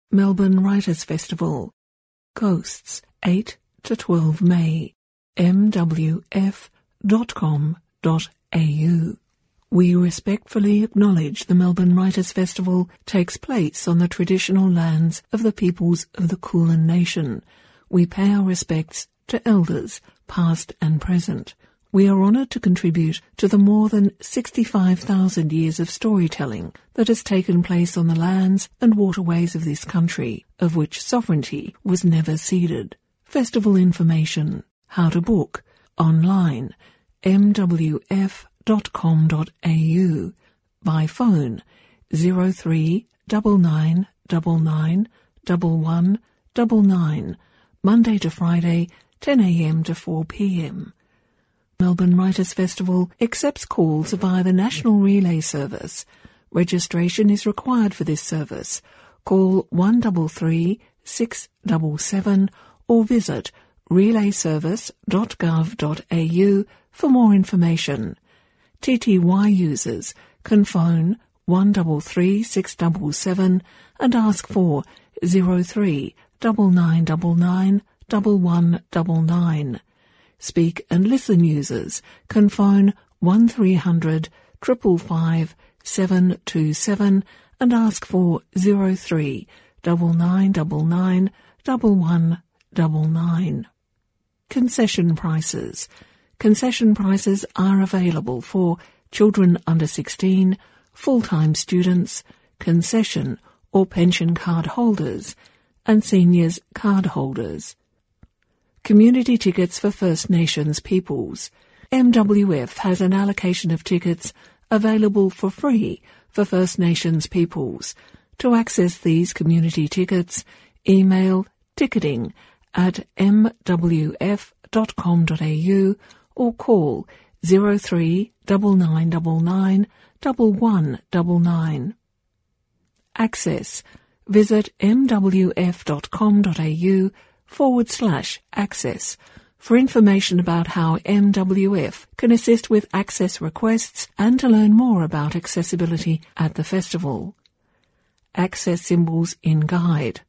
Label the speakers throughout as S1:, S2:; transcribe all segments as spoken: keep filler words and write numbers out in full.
S1: Melbourne Writers' Festival. Ghosts, eight to twelve May. m w f dot com dot a u. We respectfully acknowledge the Melbourne Writers' Festival takes place on the traditional lands of the peoples of the Kulin Nation. We pay our respects to elders, past and present. We are honoured to contribute to the more than sixty-five thousand years of storytelling that has taken place on the lands and waterways of this country, of which sovereignty was never ceded. Festival information, how to book, online, m w f dot com dot a u, by phone, zero three nine nine nine nine one one nine nine, Monday to Friday, ten a m to four p m. Melbourne Writers' Festival accepts calls via the National Relay Service. Registration is required for this service. Call one three three, six seven seven or visit relay service dot gov dot a u for more information. T T Y users can phone one three three, six seven seven and ask for zero three nine nine nine nine one one nine nine. Speak and listen users can phone one three hundred, five five five, seven two seven and ask for zero three nine nine nine nine one one nine nine. Concession prices. Concession prices are available for children under sixteen, full-time students, concession or pension card holders, and seniors card holders. Community tickets for First Nations peoples. M W F has an allocation of tickets available for free for First Nations peoples. To access these community tickets, email ticketing at m w f dot com dot a u or call zero three nine nine nine nine one one nine nine. Access. Visit m w f dot com dot a u forward slash access for information about how M W F can assist with access requests and to learn more about accessibility at the festival. Access symbols in guide.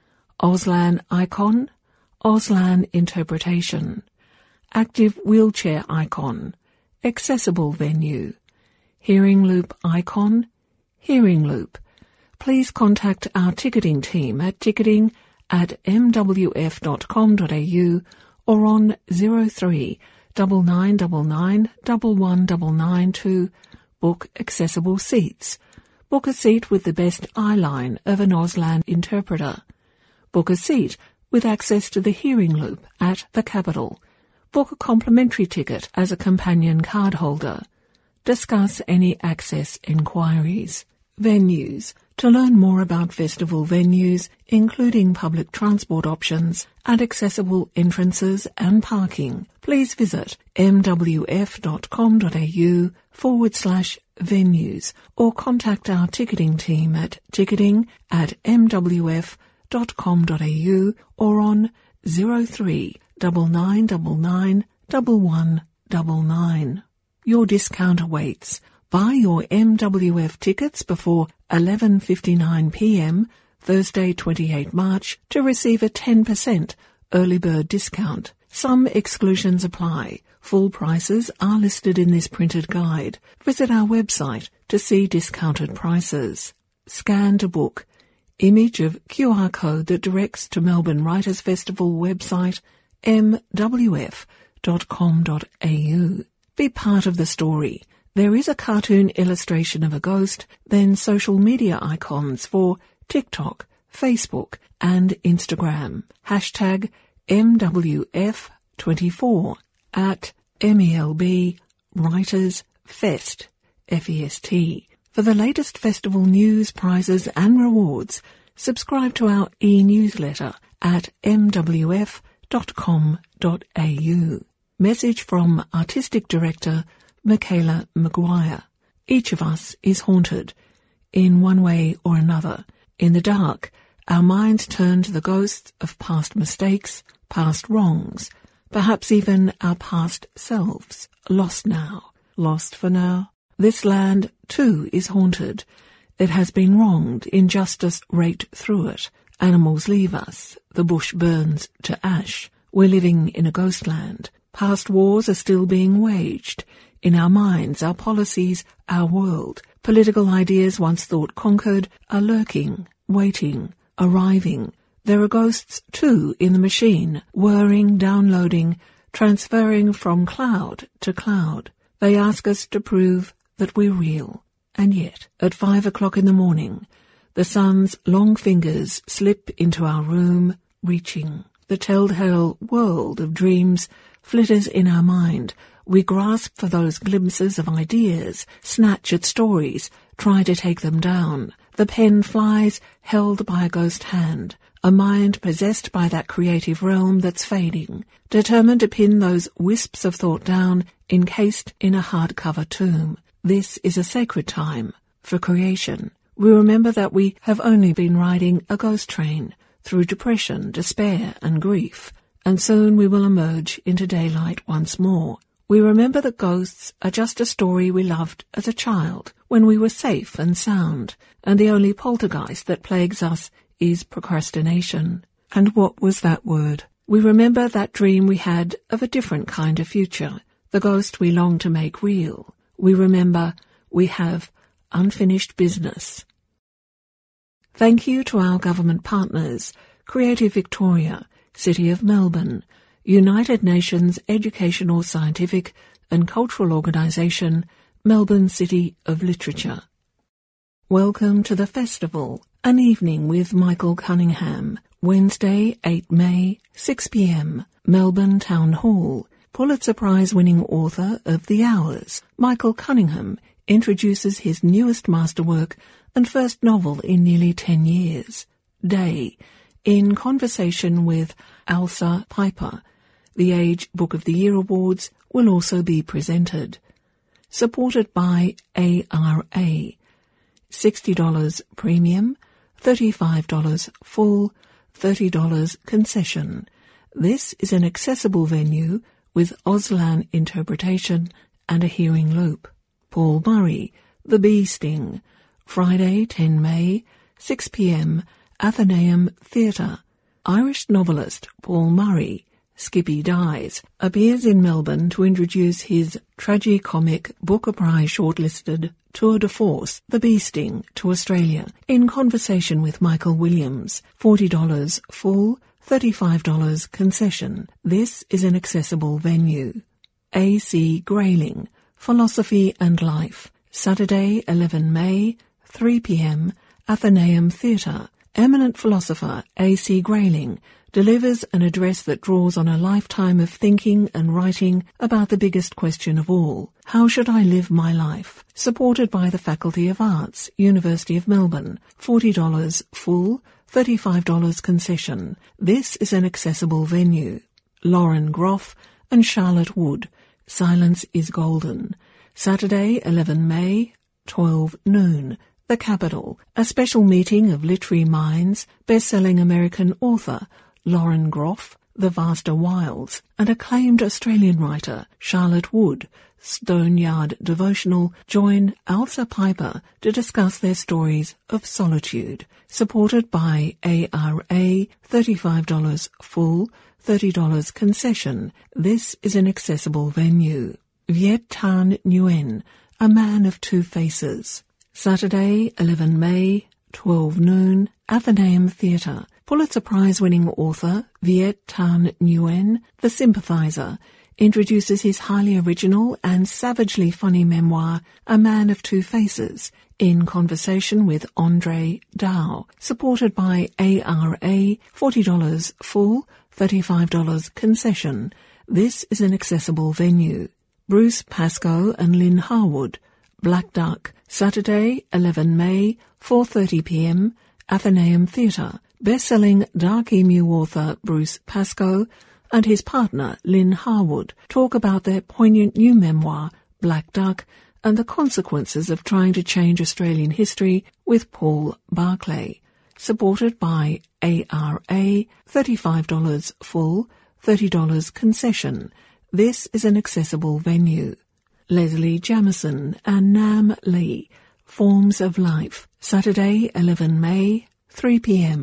S1: Auslan icon, Auslan interpretation. Active wheelchair icon, accessible venue. Hearing loop icon, hearing loop. Please contact our ticketing team at ticketing at m w f dot com dot a u or on zero three nine nine nine nine one one nine nine to book accessible seats. Book a seat with the best eye line of an Auslan interpreter. Book a seat with access to the hearing loop at the Capitol. Book a complimentary ticket as a companion card holder. Discuss any access inquiries. Venues. To learn more about festival venues, including public transport options and accessible entrances and parking, please visit m w f dot com dot a u forward slash venues or contact our ticketing team at ticketing at m w f dot com dot a u or on zero three nine nine nine nine one one nine nine. Your discount awaits. Buy your M W F tickets before eleven fifty-nine p m Thursday twenty-eighth March to receive a ten percent early bird discount. Some exclusions apply. Full prices are listed in this printed guide. Visit our website to see discounted prices. Scan to book. Image of Q R code that directs to Melbourne Writers' Festival website m w f dot com dot a u. Be part of the story. There is a cartoon illustration of a ghost, then social media icons for TikTok, Facebook and Instagram. Hashtag M W F twenty-four at M E L B Writers Fest, F E S T. For the latest festival news, prizes and rewards, subscribe to our e-newsletter at m w f dot com dot a u. Message from Artistic Director Michaela Maguire. Each of us is haunted, in one way or another. In the dark, our minds turn to the ghosts of past mistakes, past wrongs, perhaps even our past selves, lost now, lost for now. This land, too, is haunted. It has been wronged, injustice raked through it, Animals leave us, the bush burns to ash. We're living in a ghost land. Past wars are still being waged. In our minds, our policies, our world. Political ideas once thought conquered are lurking, waiting, arriving. There are ghosts, too, in the machine, whirring, downloading, transferring from cloud to cloud. They ask us to prove that we're real. And yet, at five o'clock in the morning, the sun's long fingers slip into our room, reaching. The telltale world of dreams flitters in our mind. We grasp for those glimpses of ideas, snatch at stories, try to take them down. The pen flies, held by a ghost hand, a mind possessed by that creative realm that's fading, determined to pin those wisps of thought down, encased in a hardcover tomb. This is a sacred time for creation. We remember that we have only been riding a ghost train through depression, despair, and grief, and soon we will emerge into daylight once more. We remember that ghosts are just a story we loved as a child, when we were safe and sound, and the only poltergeist that plagues us is procrastination. And what was that word? We remember that dream we had of a different kind of future, the ghost we long to make real. We remember we have unfinished business. Thank you to our government partners, Creative Victoria, City of Melbourne, United Nations Educational, Scientific and Cultural Organisation, Melbourne City of Literature. Welcome to the festival, An Evening with Michael Cunningham, Wednesday, the eighth of May, six p m, Melbourne Town Hall. Pulitzer Prize-winning author of The Hours, Michael Cunningham, introduces his newest masterwork and first novel in nearly ten years, Day, in conversation with Elsa Piper. The Age Book of the Year Awards will also be presented. Supported by A R A. sixty dollars premium, thirty-five dollars full, thirty dollars concession. This is an accessible venue with Auslan interpretation and a hearing loop. Paul Murray, The Bee Sting, Friday, the tenth of May, six p m, Athenaeum Theatre. Irish novelist Paul Murray, Skippy Dies, appears in Melbourne to introduce his tragicomic Booker Prize shortlisted tour de force, The Bee Sting, to Australia, in conversation with Michael Williams. forty dollars full, thirty-five dollars concession. This is an accessible venue. A C Grayling, Philosophy and Life, Saturday, the eleventh of May, three p m, Athenaeum Theatre. Eminent philosopher A C Grayling delivers an address that draws on a lifetime of thinking and writing about the biggest question of all: how should I live my life? Supported by the Faculty of Arts, University of Melbourne. forty dollars full, thirty-five dollars concession. This is an accessible venue. Lauren Groff and Charlotte Wood, Silence is Golden. Saturday, the eleventh of May, twelve noon. The Capitol, a special meeting of literary minds, best-selling American author Lauren Groff, The Vaster Wilds, and acclaimed Australian writer Charlotte Wood, Stoneyard Devotional, join Elsa Piper to discuss their stories of solitude. Supported by A R A, thirty-five dollars full, thirty dollars concession. This is an accessible venue. Viet Thanh Nguyen, A Man of Two Faces. Saturday, the eleventh of May, twelve noon, Athenaeum Theatre. Pulitzer Prize-winning author Viet Thanh Nguyen, The Sympathizer, introduces his highly original and savagely funny memoir, A Man of Two Faces, in conversation with Andre Dow. Supported by A R A, forty dollars full, thirty-five dollars concession. This is an accessible venue. Bruce Pascoe and Lynn Harwood, Black Duck, Saturday, the eleventh of May, four thirty p m, Athenaeum Theatre. Best-selling Dark Emu author Bruce Pascoe and his partner Lynn Harwood talk about their poignant new memoir, Black Duck, and the consequences of trying to change Australian history with Paul Barclay. Supported by A R A, thirty-five dollars full, thirty dollars concession. This is an accessible venue. Leslie Jamieson and Nam Lee, Forms of Life. Saturday, the eleventh of May, three p m,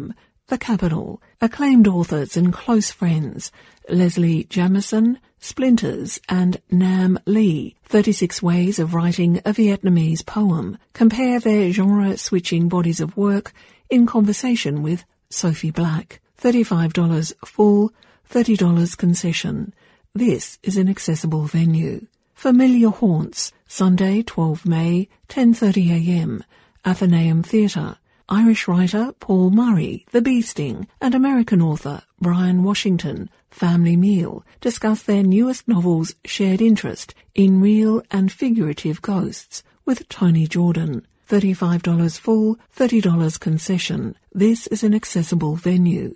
S1: The Capital, acclaimed authors and close friends, Leslie Jamison, Splinters, and Nam Le, thirty-six Ways of Writing a Vietnamese Poem, compare their genre-switching bodies of work in conversation with Sophie Black. thirty-five dollars full, thirty dollars concession. This is an accessible venue. Familiar Haunts, Sunday, twelfth of May, ten thirty a m, Athenaeum Theatre. Irish writer Paul Murray, The Bee Sting, and American author Brian Washington, Family Meal, discuss their newest novel's shared interest in real and figurative ghosts with Tony Jordan. thirty-five dollars full, thirty dollars concession. This is an accessible venue.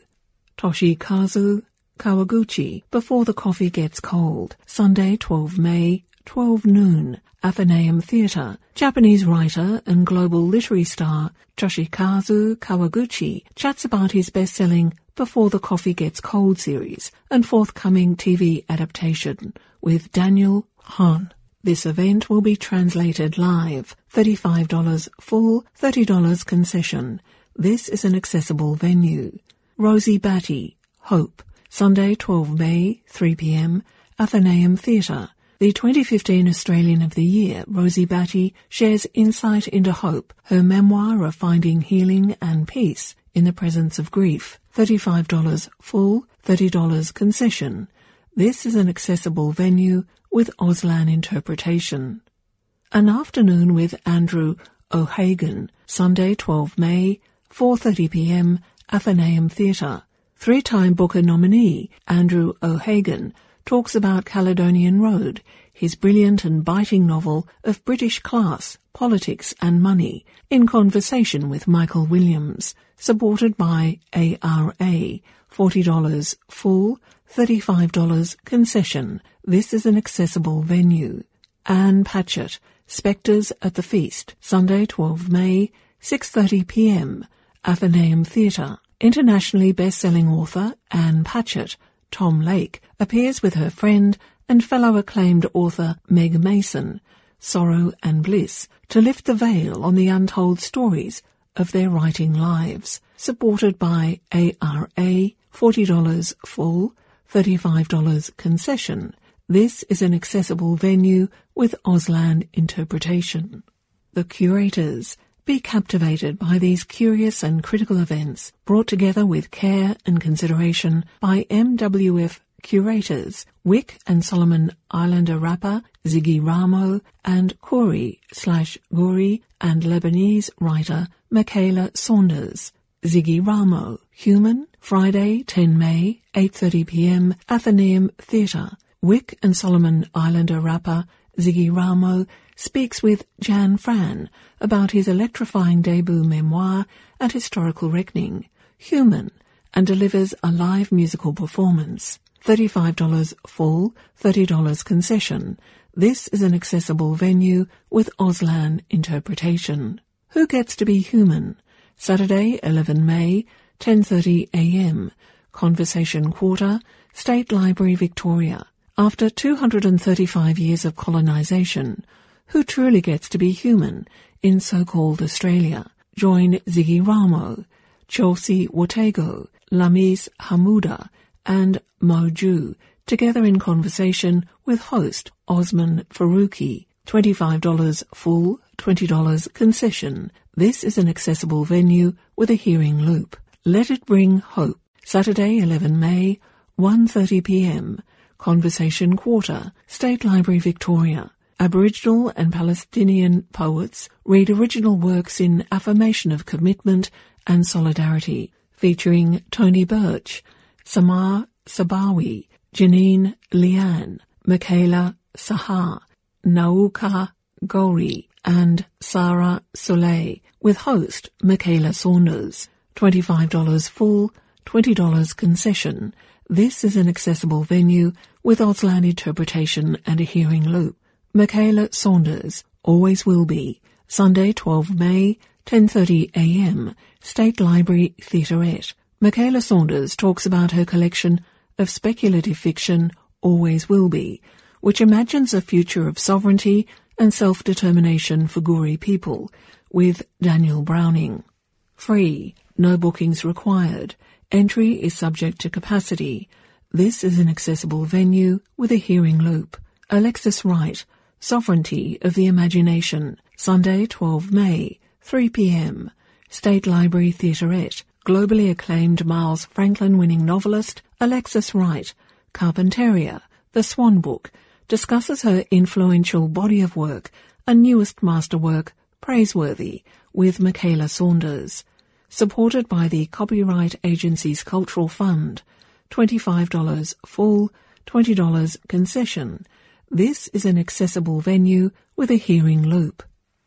S1: Toshikazu Kawaguchi, Before the Coffee Gets Cold, Sunday, twelfth of May, twelve noon, Athenaeum Theatre. Japanese writer and global literary star Toshikazu Kawaguchi chats about his best-selling Before the Coffee Gets Cold series and forthcoming T V adaptation with Daniel Han. This event will be translated live. thirty-five dollars full, thirty dollars concession. This is an accessible venue. Rosie Batty, Hope, Sunday, twelfth of May, three p m, Athenaeum Theatre. The twenty fifteen Australian of the Year, Rosie Batty, shares insight into hope, her memoir of finding healing and peace in the presence of grief. thirty-five dollars full, thirty dollars concession. This is an accessible venue with Auslan interpretation. An Afternoon with Andrew O'Hagan, Sunday, twelfth of May, four thirty p m, Athenaeum Theatre. Three-time Booker nominee Andrew O'Hagan talks about Caledonian Road, his brilliant and biting novel of British class, politics and money, in conversation with Michael Williams, supported by A R A, forty dollars full, thirty-five dollars concession. This is an accessible venue. Anne Patchett, Spectres at the Feast, Sunday, twelfth of May, six thirty p m, Athenaeum Theatre. Internationally best-selling author Anne Patchett, Tom Lake, appears with her friend and fellow acclaimed author Meg Mason, Sorrow and Bliss, to lift the veil on the untold stories of their writing lives, supported by A R A, forty dollars full, thirty-five dollars concession. This is an accessible venue with Auslan interpretation. The Curators. Be captivated by these curious and critical events brought together with care and consideration by M W F curators Wick and Solomon Islander rapper Ziggy Ramo and Khoury slash Guri and Lebanese writer Michaela Saunders. Ziggy Ramo, Human, Friday, tenth of May, eight thirty p m, Athenaeum Theatre. Wick and Solomon Islander rapper Ziggy Ramo speaks with Jan Fran about his electrifying debut memoir and historical reckoning, Human, and delivers a live musical performance. thirty-five dollars full, thirty dollars concession. This is an accessible venue with Auslan interpretation. Who Gets to Be Human? Saturday, eleventh of May, ten thirty a m, Conversation Quarter, State Library, Victoria. After two hundred thirty-five years of colonisation, who truly gets to be human in so-called Australia? Join Ziggy Ramo, Chelsea Watego, Lamis Hamuda, and Moju, together in conversation with host Osman Faruqi. twenty-five dollars full, twenty dollars concession. This is an accessible venue with a hearing loop. Let It Bring Hope. Saturday, eleventh of May, one thirty p m, Conversation Quarter, State Library, Victoria. Aboriginal and Palestinian poets read original works in affirmation of commitment and solidarity, featuring Tony Birch, Samar Sabawi, Janine Lian, Michaela Sahar, Nauka Gori, and Sarah Soleil, with host Michaela Saunders. twenty-five dollars full, twenty dollars concession. This is an accessible venue with Auslan interpretation and a hearing loop. Michaela Saunders, Always Will Be, Sunday, twelfth of May, ten thirty a m, State Library Theaterette. Michaela Saunders talks about her collection of speculative fiction, Always Will Be, which imagines a future of sovereignty and self-determination for Guri people, with Daniel Browning. Free, No bookings required. Entry is subject to capacity. This is an accessible venue with a hearing loop. Alexis Wright, Sovereignty of the Imagination, Sunday, the twelfth of May, three p m State Library Theaterette. Globally acclaimed Miles Franklin-winning novelist Alexis Wright, Carpentaria, The Swan Book, discusses her influential body of work and newest masterwork, Praiseworthy, with Michaela Saunders. Supported by the Copyright Agency's Cultural Fund. twenty-five dollars full, twenty dollars concession. This is an accessible venue with a hearing loop.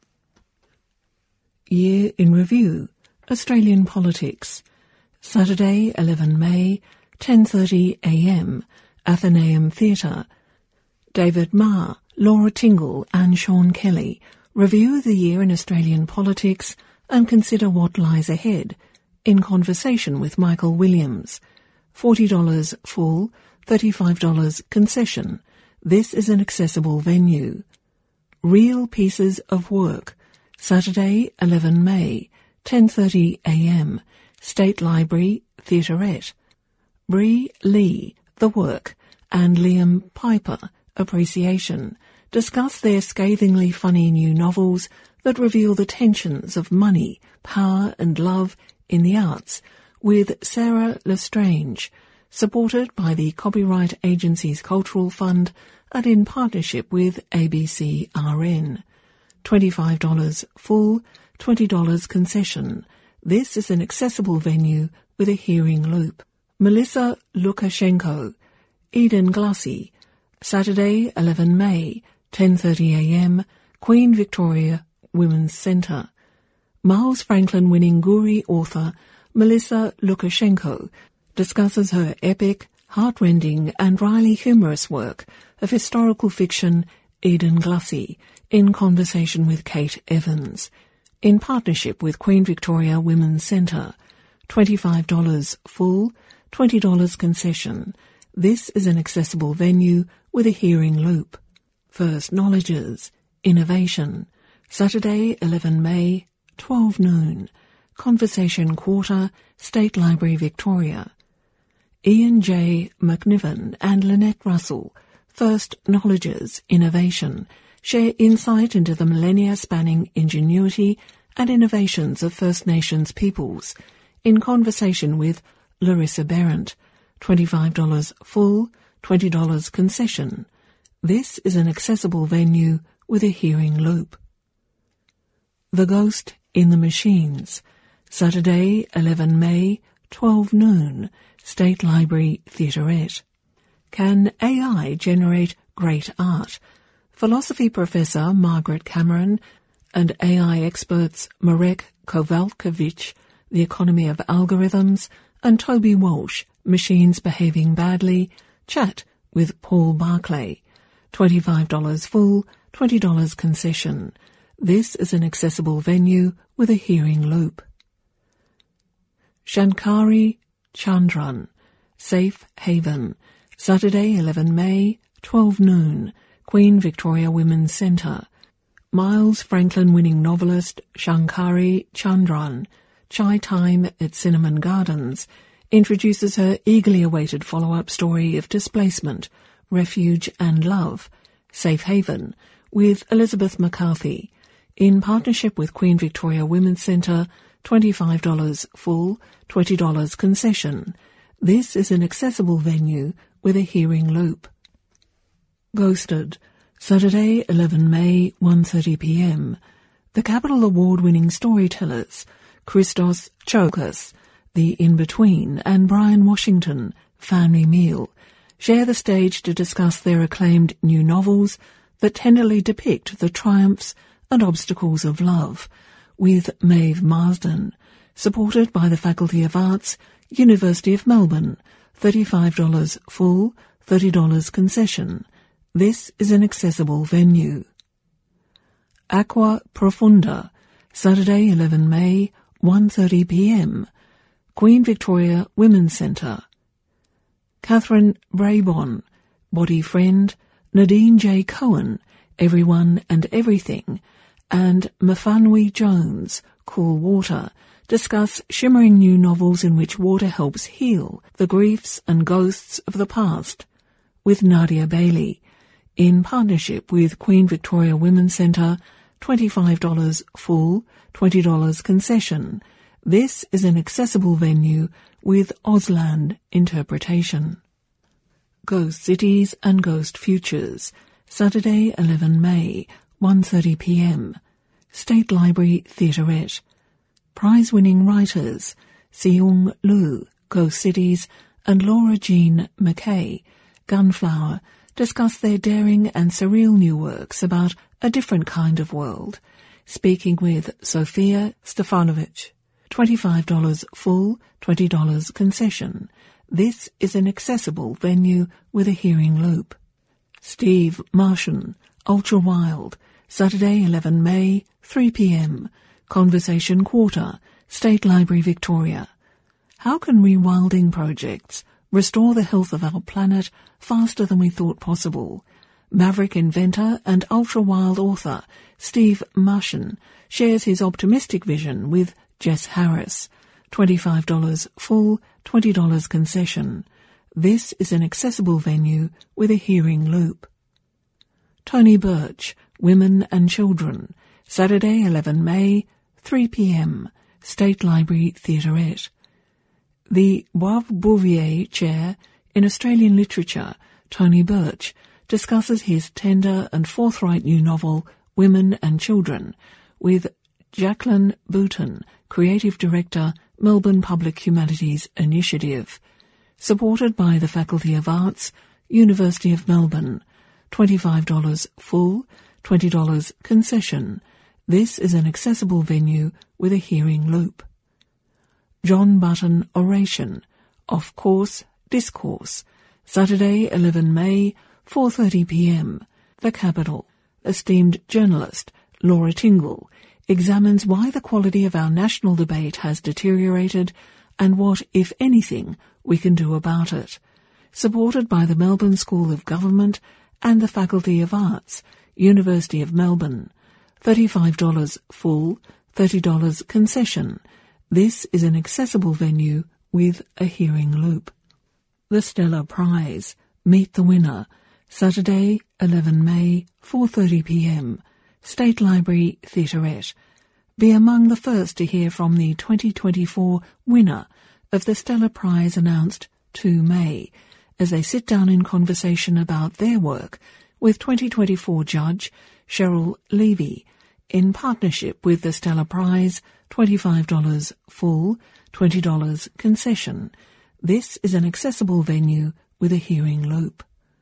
S1: Year in Review. Australian Politics. Saturday, the eleventh of May, ten thirty a m Athenaeum Theatre. David Marr, Laura Tingle and Sean Kelly review the year in Australian politics and consider what lies ahead, in conversation with Michael Williams. forty dollars full, thirty-five dollars concession. This is an accessible venue. Real Pieces of Work. Saturday, the eleventh of May, ten thirty a m State Library Theaterette. Bree Lee, The Work, and Liam Piper, Appreciation, discuss their scathingly funny new novels that reveal the tensions of money, power and love in the arts, with Sarah Lestrange, supported by the Copyright Agency's Cultural Fund and in partnership with A B C R N. twenty-five dollars full, twenty dollars concession. This is an accessible venue with a hearing loop. Melissa Lukashenko, Eden Glassy, Saturday, the eleventh of May, ten thirty a m Queen Victoria Women's Centre. Miles Franklin-winning Guri author Melissa Lukashenko discusses her epic, heartrending and wryly humorous work of historical fiction Eden Glassy in conversation with Kate Evans, in partnership with Queen Victoria Women's Centre. twenty-five dollars full, twenty dollars concession. This is an accessible venue with a hearing loop. First Knowledges. Innovation. Saturday, the eleventh of May, twelve noon. Conversation Quarter, State Library Victoria. Ian J. McNiven and Lynette Russell, First Knowledges. Innovation, share insight into the millennia-spanning ingenuity and innovations of First Nations peoples, in conversation with Larissa Berendt. twenty-five dollars full, twenty dollars concession. This is an accessible venue with a hearing loop. The Ghost in the Machines. Saturday, the eleventh of May, twelve noon. State Library Theaterette. Can A I generate great art? Philosophy professor Margaret Cameron and A I experts Marek Kowalkiewicz, The Economy of Algorithms, and Toby Walsh, Machines Behaving Badly, chat with Paul Barclay. twenty-five dollars full, twenty dollars concession. This is an accessible venue with a hearing loop. Shankari Chandran, Safe Haven. Saturday, the eleventh of May, twelve noon. Queen Victoria Women's Centre. Miles Franklin-winning novelist Shankari Chandran, Chai Time at Cinnamon Gardens, introduces her eagerly awaited follow-up story of displacement, refuge and love, Safe Haven, with Elizabeth McCarthy, in partnership with Queen Victoria Women's Centre, twenty-five dollars full, twenty dollars concession. This is an accessible venue with a hearing loop. Ghosted. Saturday, the eleventh of May, one thirty p m The Capitol Award-winning storytellers, Christos Chokas, The In-Between, and Brian Washington, Family Meal, share the stage to discuss their acclaimed new novels that tenderly depict the triumphs and obstacles of love, with Maeve Marsden, supported by the Faculty of Arts, University of Melbourne, thirty-five dollars full, thirty dollars concession. This is an accessible venue. Aqua Profunda, Saturday, the eleventh of May, one thirty p m Queen Victoria Women's Centre. Catherine Braybon, Body Friend, Nadine J. Cohen, Everyone and Everything, and Mafanui Jones, Cool Water, discuss shimmering new novels in which water helps heal the griefs and ghosts of the past, with Nadia Bailey, in partnership with Queen Victoria Women's Centre, twenty-five dollars full, twenty dollars concession. This is an accessible venue with Auslan interpretation. Ghost Cities and Ghost Futures, Saturday, eleventh of May, one thirty p m. State Library Theaterette. Prize-winning writers Seung Lu, Ghost Cities, and Laura Jean McKay, Gunflower, discuss their daring and surreal new works about a different kind of world, speaking with Sophia Stefanovic. twenty-five dollars full, twenty dollars concession. This is an accessible venue with a hearing loop. Steve Martian, Ultra Wild, Saturday, eleventh of May, three p m. Conversation Quarter, State Library Victoria. How can rewilding projects restore the health of our planet faster than we thought possible? Maverick inventor and ultra-wild author Steve Martian shares his optimistic vision with Jess Harris. twenty-five dollars full, twenty dollars concession. This is an accessible venue with a hearing loop. Tony Birch, Women and Children, Saturday, eleventh of May, three p m. State Library Theaterette. The Bois Bouvier Chair in Australian Literature, Tony Birch, discusses his tender and forthright new novel, Women and Children, with Jacqueline Bouton, Creative Director, Melbourne Public Humanities Initiative. Supported by the Faculty of Arts, University of Melbourne. twenty-five dollars full, twenty dollars concession. This is an accessible venue with a hearing loop. John Button Oration, Off Course Discourse, Saturday, eleventh of May, four thirty p m. The Capital. Esteemed journalist Laura Tingle examines why the quality of our national debate has deteriorated and what, if anything, we can do about it. Supported by the Melbourne School of Government and the Faculty of Arts, University of Melbourne. thirty-five dollars full, thirty dollars concession. This is an accessible venue with a hearing loop. The Stella Prize, Meet the Winner, Saturday, eleventh of May, four thirty p m. State Library Theaterette. Be among the first to hear from the twenty twenty-four winner of the Stella Prize announced the second of May, as they sit down in conversation about their work with twenty twenty-four judge Cheryl Levy, in partnership with the Stella Prize, twenty-five dollars full, twenty dollars concession. This is an accessible venue with a hearing loop.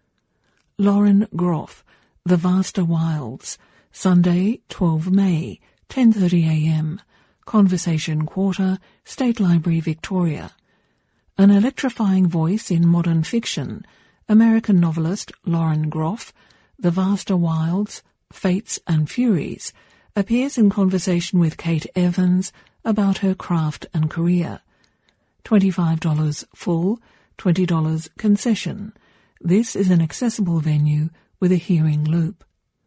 S1: Lauren Groff, The Vaster Wilds, Sunday, twelfth of May, ten thirty a m. Conversation Quarter, State Library Victoria. An electrifying voice in modern fiction, American novelist Lauren Groff, The Vaster Wilds, Fates and Furies, appears in conversation with Kate Evans about her craft and career. twenty-five dollars full, twenty dollars concession. This is an accessible venue with a hearing loop.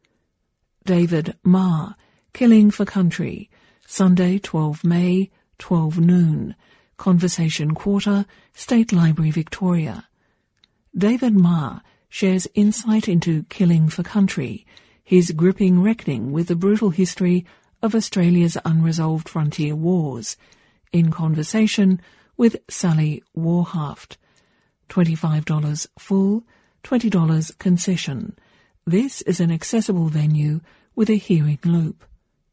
S1: David Marr, Killing for Country, Sunday, twelfth of May, twelve noon. Conversation Quarter, State Library Victoria. David Marr shares insight into Killing for Country, his gripping reckoning with the brutal history of Australia's unresolved frontier wars, in conversation with Sally Warhaft. twenty-five dollars full, twenty dollars concession. This is an accessible venue with a hearing loop.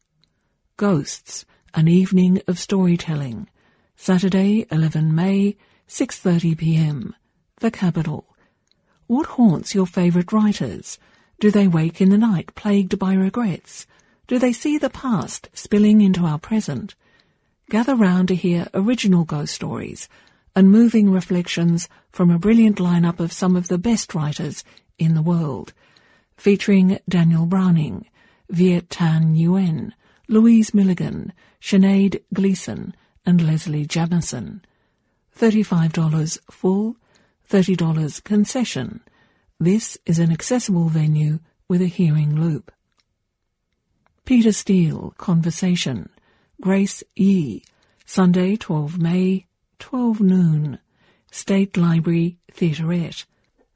S1: Ghosts, An Evening of Storytelling, Saturday, eleventh of May, six thirty p m. The Capital. What haunts your favourite writers? Do they wake in the night plagued by regrets? Do they see the past spilling into our present? Gather round to hear original ghost stories and moving reflections from a brilliant lineup of some of the best writers in the world, featuring Daniel Browning, Viet Thanh Nguyen, Louise Milligan, Sinead Gleeson, and Leslie Jamison. thirty-five dollars full, thirty dollars concession. This is an accessible venue with a hearing loop. Peter Steele, Conversation, Grace Yee, Sunday, twelve May, twelve noon. State Library Theaterette.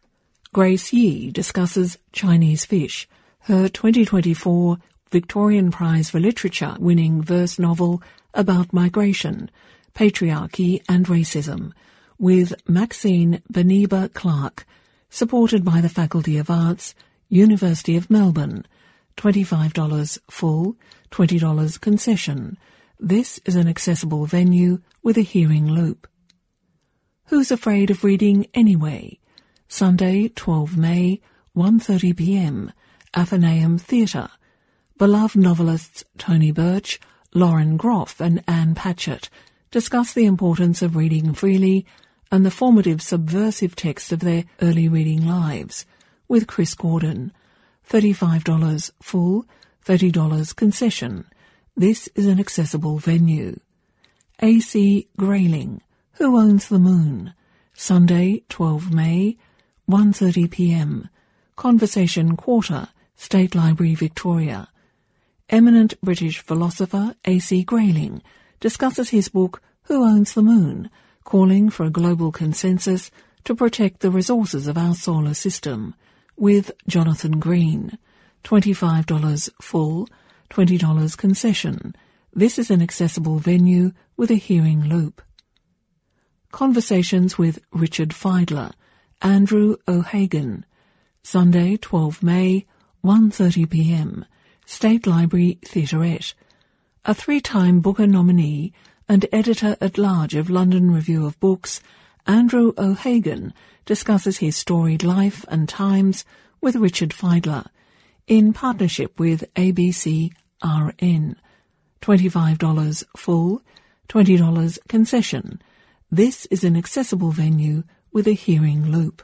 S1: Grace Yi discusses Chinese fish, her twenty twenty-four Victorian Prize for Literature winning verse novel about migration, patriarchy and racism, with Maxine Beneba Clark, supported by the Faculty of Arts, University of Melbourne. twenty-five dollars full, twenty dollars concession. This is an accessible venue with a hearing loop. Who's Afraid of Reading Anyway? Sunday, twelve May, one thirty p m, Athenaeum Theatre. Beloved novelists Tony Birch, Lauren Groff and Anne Patchett discuss the importance of reading freely and the formative subversive text of their early reading lives, with Chris Gordon. thirty-five dollars full, thirty dollars concession. This is an accessible venue. A C Grayling, Who Owns the Moon? Sunday, twelve May, one thirty p m, Conversation Quarter, State Library Victoria. Eminent British philosopher A C Grayling discusses his book Who Owns the Moon?, calling for a global consensus to protect the resources of our solar system, with Jonathan Green. twenty-five dollars full, twenty dollars concession. This is an accessible venue with a hearing loop. Conversations with Richard Feidler, Andrew O'Hagan. Sunday, twelve May, one thirty p m, State Library Theaterette. A three-time Booker nominee and editor-at-large of London Review of Books, Andrew O'Hagan discusses his storied life and times with Richard Feidler, in partnership with A B C R N. twenty-five dollars full, twenty dollars concession. This is an accessible venue with a hearing loop.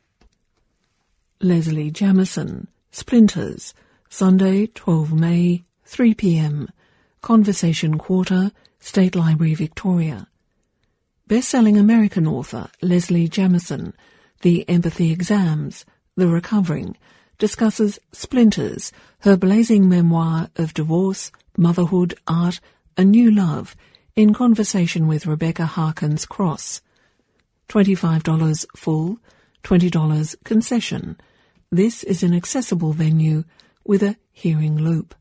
S1: Leslie Jamison, Splinters. Sunday, twelve May, three p m, Conversation Quarter, State Library Victoria. Best-selling American author Leslie Jamison, The Empathy Exams, The Recovering, discusses Splinters, her blazing memoir of divorce, motherhood, art, and new love, in conversation with Rebecca Harkins Cross. twenty-five dollars full, twenty dollars concession. This is an accessible venue with a hearing loop.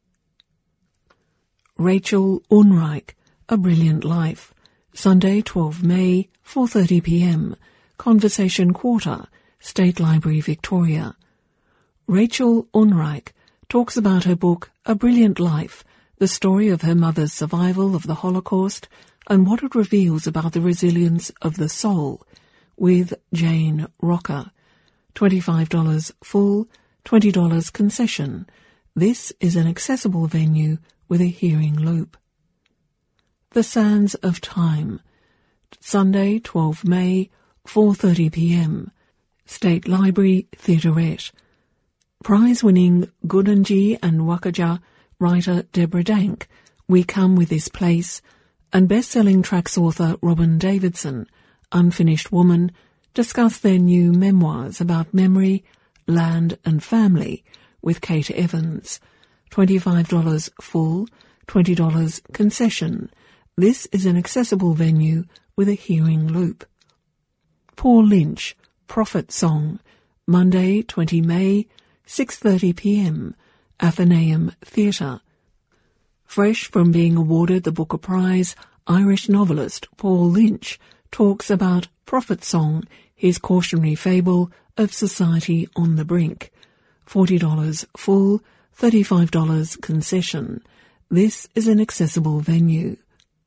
S1: Rachel Unreich, A Brilliant Life. Sunday, twelve May, four thirty p m, Conversation Quarter, State Library Victoria. Rachel Unreich talks about her book A Brilliant Life, the story of her mother's survival of the Holocaust and what it reveals about the resilience of the soul, with Jane Rocker. twenty-five dollars full, twenty dollars concession. This is an accessible venue with a hearing loop. The Sands of Time. Sunday, twelve May, four thirty p m, State Library Theaterette. Prize-winning Gurindji and Wakaja writer Deborah Dank, We Come With This Place, and best-selling tracts author Robin Davidson, Unfinished Woman, discuss their new memoirs about memory, land and family with Kate Evans. twenty-five dollars full, twenty dollars concession. This is an accessible venue with a hearing loop. Paul Lynch, Prophet Song. Monday, twentieth May, six thirty p m, Athenaeum Theatre. Fresh from being awarded the Booker Prize, Irish novelist Paul Lynch talks about Prophet Song, his cautionary fable of society on the brink. forty dollars full, thirty-five dollars concession. This is an accessible venue.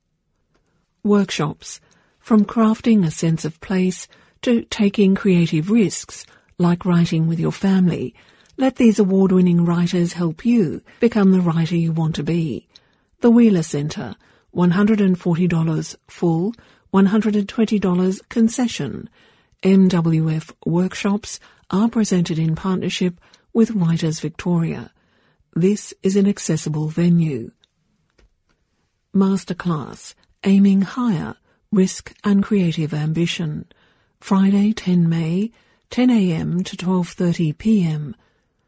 S1: Workshops. From crafting a sense of place to taking creative risks, like writing with your family, let these award-winning writers help you become the writer you want to be. The Wheeler Centre, one hundred forty dollars full, one hundred twenty dollars concession. M W F workshops are presented in partnership with Writers Victoria. This is an accessible venue. Masterclass, Aiming Higher, Risk and Creative Ambition. Friday, tenth May, ten a m to twelve thirty p m.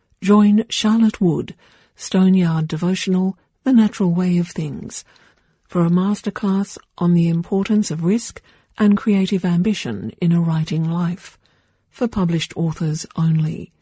S1: Join Charlotte Wood, Stoneyard Devotional, The Natural Way of Things, for a masterclass on the importance of risk and creative ambition in a writing life, for published authors only.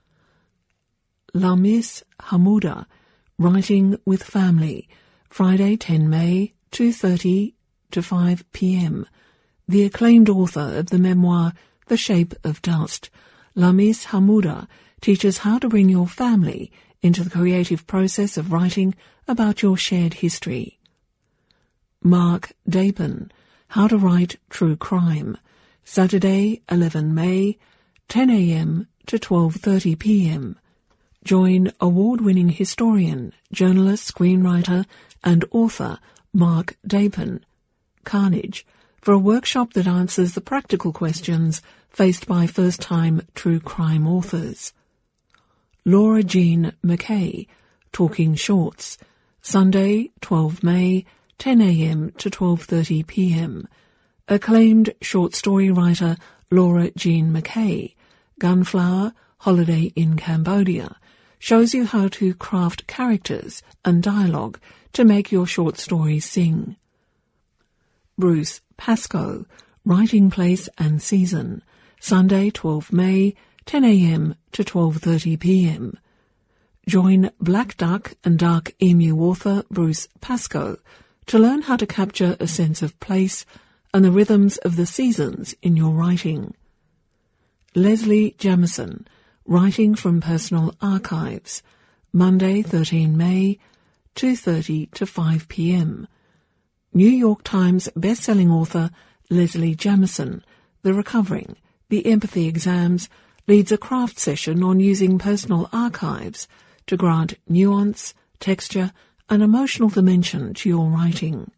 S1: Lamis Hamouda, Writing with Family, Friday, the tenth of May, two thirty to five p m The acclaimed author of the memoir The Shape of Dust, Lamis Hamouda, teaches how to bring your family into the creative process of writing about your shared history. Mark Dapin, How to Write True Crime, Saturday, the eleventh of May, ten a m to twelve thirty p m Join award-winning historian, journalist, screenwriter and author Mark Dapin, Carnage, for a workshop that answers the practical questions faced by first-time true crime authors. Laura Jean McKay, Talking Shorts, Sunday, the twelfth of May, ten a m to twelve thirty p m Acclaimed short story writer Laura Jean McKay, Gunflower, Holiday in Cambodia, shows you how to craft characters and dialogue to make your short stories sing. Bruce Pascoe, Writing Place and Season, Sunday, the twelfth of May, ten a m to twelve thirty p m Join Black Duck and Dark Emu author Bruce Pascoe to learn how to capture a sense of place and the rhythms of the seasons in your writing. Leslie Jamison, Writing from Personal Archives, Monday, the thirteenth of May, two thirty to five p m New York Times best-selling author Leslie Jamison, The Recovering, The Empathy Exams, leads a craft session on using personal archives to grant nuance, texture and emotional dimension to your writing.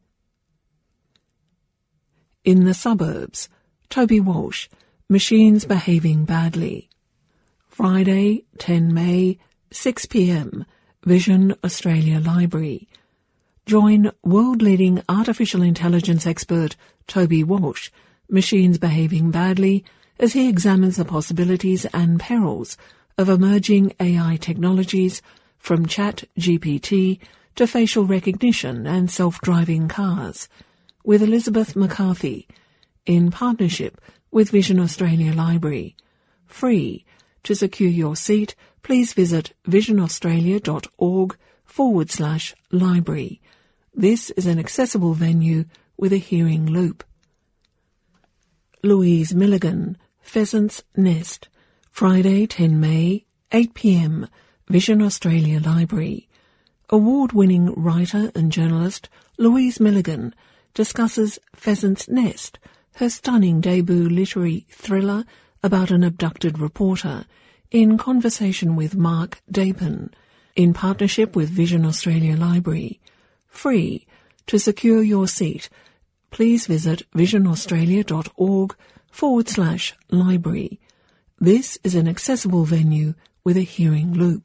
S1: In the Suburbs, Toby Walsh, Machines Behaving Badly, Friday, the tenth of May, six p m Vision Australia Library. Join world-leading artificial intelligence expert Toby Walsh, Machines Behaving Badly, as he examines the possibilities and perils of emerging A I technologies from Chat G P T to facial recognition and self-driving cars, with Elizabeth McCarthy, in partnership with Vision Australia Library. Free. To secure your seat, please visit visionaustralia.org forward slash library. This is an accessible venue with a hearing loop. Louise Milligan, Pheasant's Nest, Friday, the tenth of May, eight p m Vision Australia Library. Award-winning writer and journalist Louise Milligan discusses Pheasant's Nest, her stunning debut literary thriller about an abducted reporter, in conversation with Mark Dapin, in partnership with Vision Australia Library. Free. To secure your seat, please visit visionaustralia.org forward slash library. This is an accessible venue with a hearing loop.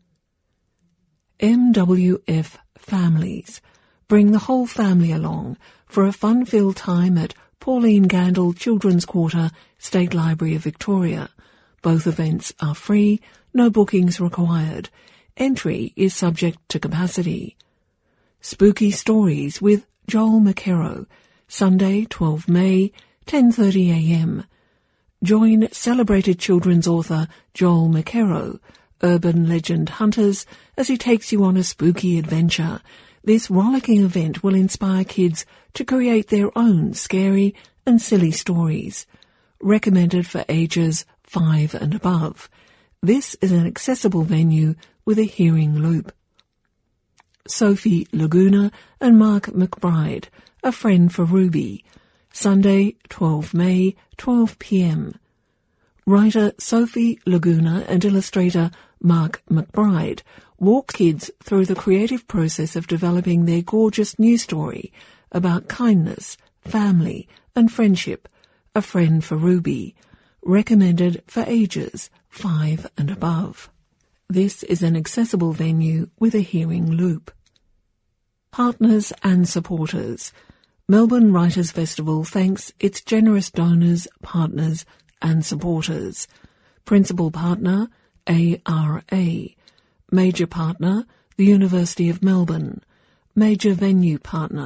S1: M W F Families. Bring the whole family along for a fun-filled time at Pauline Gandel Children's Quarter, State Library of Victoria. Both events are free, no bookings required. Entry is subject to capacity. Spooky Stories with Joel McKerrow, Sunday, the twelfth of May, ten thirty a m Join celebrated children's author Joel McKerrow, urban legend hunters, as he takes you on a spooky adventure. This rollicking event will inspire kids to create their own scary and silly stories. Recommended for ages five and above. This is an accessible venue with a hearing loop. Sophie Laguna and Mark McBride, A Friend for Ruby, Sunday, the twelfth of May, twelve p m Writer Sophie Laguna and illustrator Mark McBride walk kids through the creative process of developing their gorgeous new story about kindness, family and friendship, A Friend for Ruby, recommended for ages five and above. This is an accessible venue with a hearing loop. Partners and supporters. Melbourne Writers Festival thanks its generous donors, partners and supporters. Principal partner, A R A. Major partner, the University of Melbourne. Major venue partner,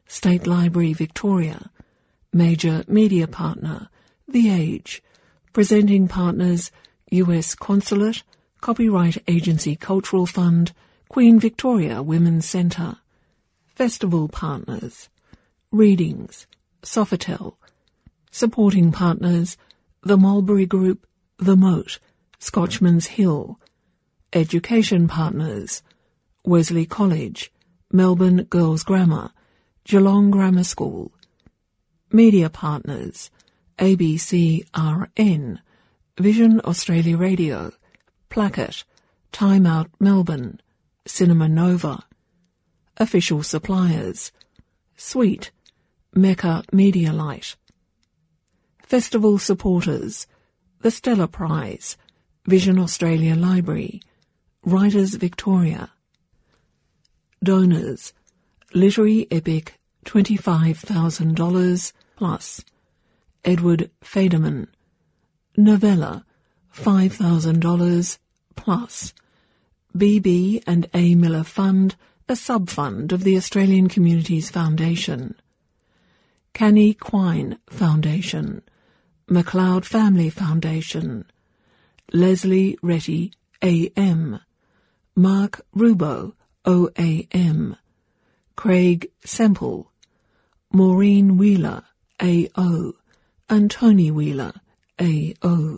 S1: State Library Victoria. Major media partner, The Age. Presenting partners, U S Consulate, Copyright Agency Cultural Fund, Queen Victoria Women's Centre. Festival partners, Readings, Sofitel. Supporting partners, The Mulberry Group, The Moat, Scotchman's Hill. Education partners, Wesley College, Melbourne Girls Grammar, Geelong Grammar School. Media partners, A B C R N, Vision Australia Radio, Placket, Time Out Melbourne, Cinema Nova. Official suppliers, Sweet, Mecca Media Light. Festival supporters, the Stella Prize, Vision Australia Library, Writers Victoria. Donors, Literary Epic, twenty-five thousand dollars plus. Edward Federman. Novella, five thousand dollars plus. B B and A Miller Fund, a sub-fund of the Australian Communities Foundation. Canny Quine Foundation. MacLeod Family Foundation. Leslie Retty, A M. Mark Rubo, O A M. Craig Semple. Maureen Wheeler, A O. and Tony Wheeler, A O.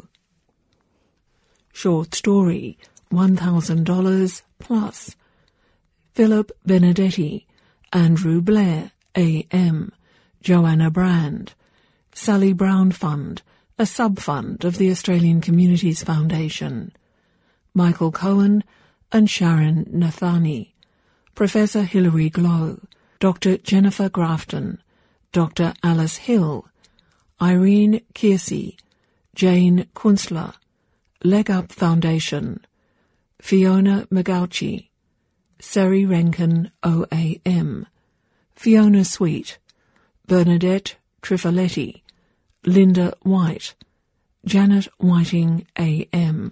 S1: Short story, one thousand dollars plus. Philip Benedetti, Andrew Blair, A M. Joanna Brand. Sally Brown Fund, a sub-fund of the Australian Communities Foundation. Michael Cohen and Sharon Nathani. Professor Hilary Glow. Doctor Jennifer Grafton. Doctor Alice Hill. Irene Kiersey. Jane Kunstler. Leg Up Foundation. Fiona Magauchi. Seri Renken, O A M. Fiona Sweet. Bernadette Trifoletti. Linda White. Janet Whiting, A M.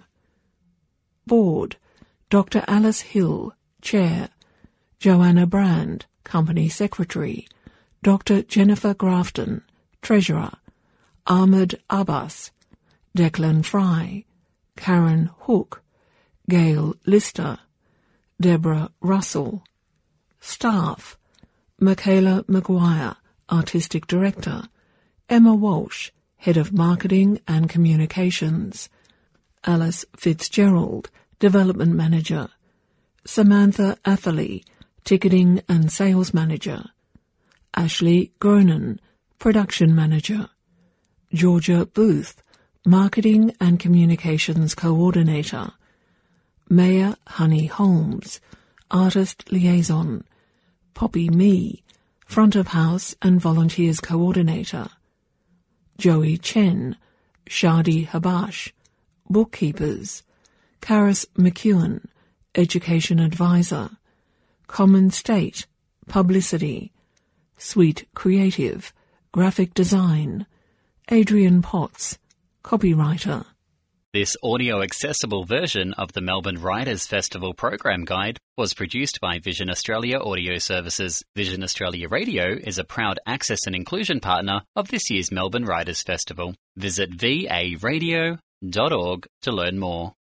S1: Board, Doctor Alice Hill, Chair. Joanna Brand, Company Secretary. Doctor Jennifer Grafton, Treasurer. Ahmed Abbas. Declan Fry. Karen Hook. Gail Lister. Deborah Russell. Staff, Michaela Maguire, Artistic Director. Emma Walsh, Head of Marketing and Communications. Alice Fitzgerald, Development Manager. Samantha Atherley, Ticketing and Sales Manager. Ashley Gronin, Production Manager. Georgia Booth, Marketing and Communications Coordinator. Maya Honey Holmes, Artist Liaison. Poppy Me, Front of House and Volunteers Coordinator. Joey Chen, Shadi Habash, Bookkeepers. Karis McEwen, Education Advisor. Common State, Publicity. Sweet Creative, Graphic Design. Adrian Potts, Copywriter.
S2: This audio-accessible version of the Melbourne Writers' Festival program guide was produced by Vision Australia Audio Services. Vision Australia Radio is a proud access and inclusion partner of this year's Melbourne Writers' Festival. Visit v a radio dot org to learn more.